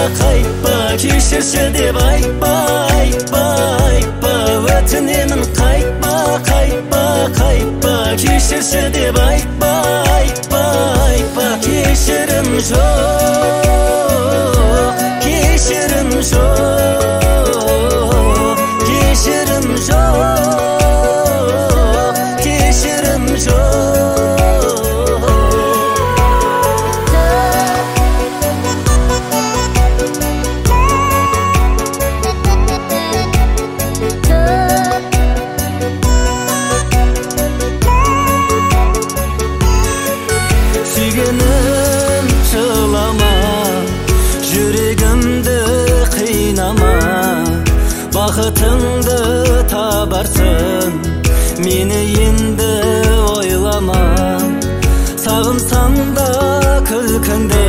қайтпа, кешірші деп айтпа, өтінемін қайтпа, кешірші деп айтпа, кешірім жоқ, кешірім жоқ, кешірім жоқ, кешірім жоқ. Сүйгенім жылама, жүрегімді қинама, бақытыңды табарсың, мені енді ойлама. Сағынсам да күлкіңді,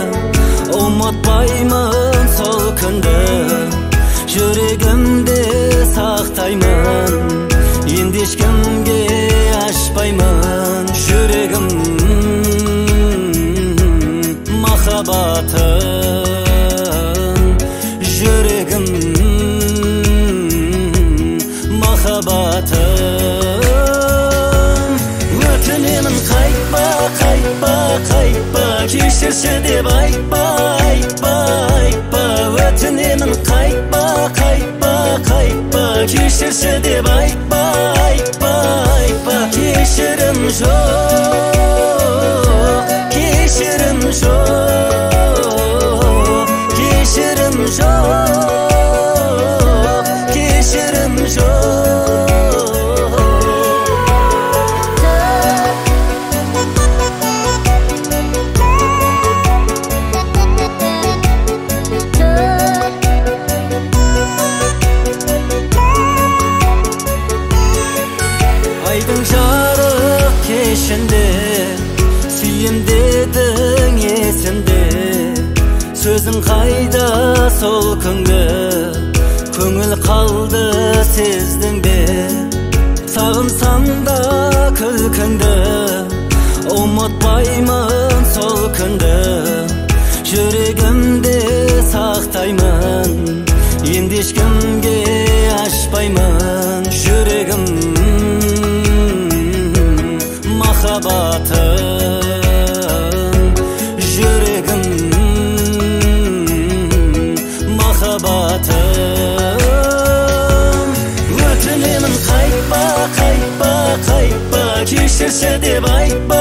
ұмытпаймын сол күнді, жүрегімде сақтаймын, енді ешкімге ашпаймын жүрегім махаббатын, жүрегім махаббатын. Өтінемін қайтпа, кешірші деп айтпа, өтінемін қайтпа, кешірші деп айтпа, кешірім жоқ, кешірім жоқ, кешірім жоқ, кешірім жоқ. Айдың жарық кешінде сүйем дедің есімде, сөзің қайда сол күнгі, көңіл қалды сездің бе. Сағынсам да күлкіңді, ұмытпаймын сол күнді, жүрегімде сақтаймын, енді ешкімге ашпаймын жүрегім махаббатын, жүрегім махаббатын. Өтінемін қайтпа, кешірші деп айтпа,